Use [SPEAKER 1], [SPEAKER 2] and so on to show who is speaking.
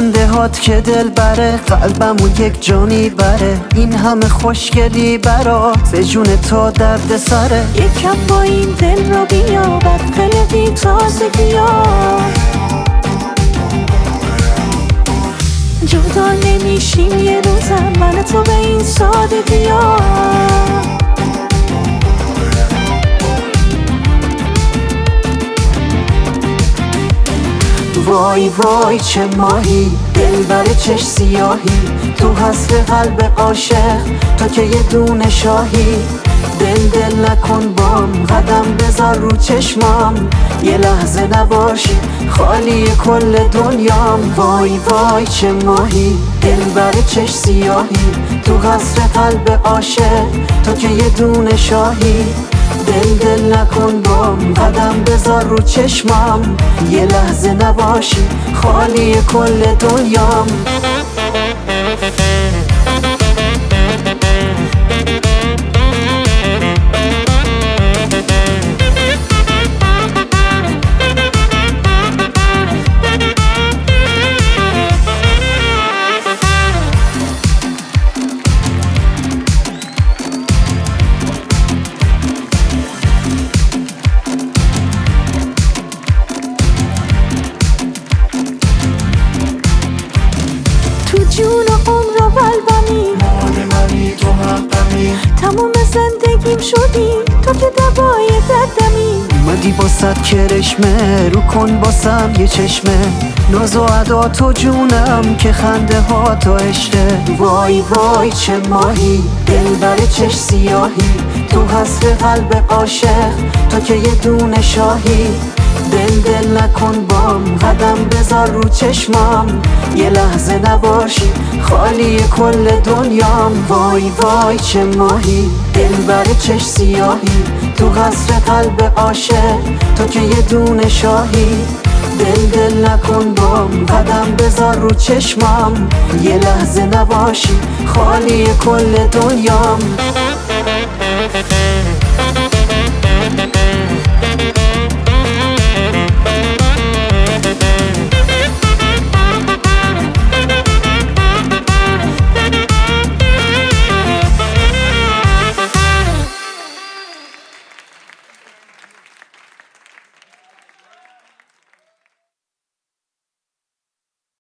[SPEAKER 1] خنده هات که دل بره، قلبمو یک جانی بره. این همه خوشگلی برات به جون تو درد سره.
[SPEAKER 2] یکم با این دل رو بیا، بد قلبی تازگی ها. جدا نمیشیم یه روزم من تو به این سادگی ها.
[SPEAKER 1] وای وای چه ماهی، دل بر چش سیاهی. تو حسب قلب عاشق، تو که یه دونه شاهی. دل نکن بام، قدم بذار رو چشمام. یه لحظه نباشی خالی کل دنیام. وای وای چه ماهی، دل بر چش سیاهی. تو حسب قلب عاشق، تو که یه دونه شاهی. دل نکن بام، قدم بذار رو چشمام. یه لحظه نباشی خالی کل دنیام.
[SPEAKER 2] تو جون و عمر و قلبمی،
[SPEAKER 1] مال منی تو حقمی.
[SPEAKER 2] تموم زندگیم شدی تو که دوای دردمی.
[SPEAKER 1] اومدی با صد کرشمه، رو کن باسم یه چشمه. ناز و ادا تو جونم که خنده ها تو عشقه. وای وای چه ماهی، دل بر چش سیاهی. تو حسب قلب عاشق، تو که یه دونه شاهی. دل نکن بام، قدم بذار رو چشمام. یه لحظه نباشی خالی کل دنیام. وای وای چه ماهی، دل بر چش سیاهی. تو قصر قلب عاشق، تو که یه دونه شاهی. دل نکن بام، قدم بذار رو چشمام. یه لحظه نباشی خالی کل دنیام.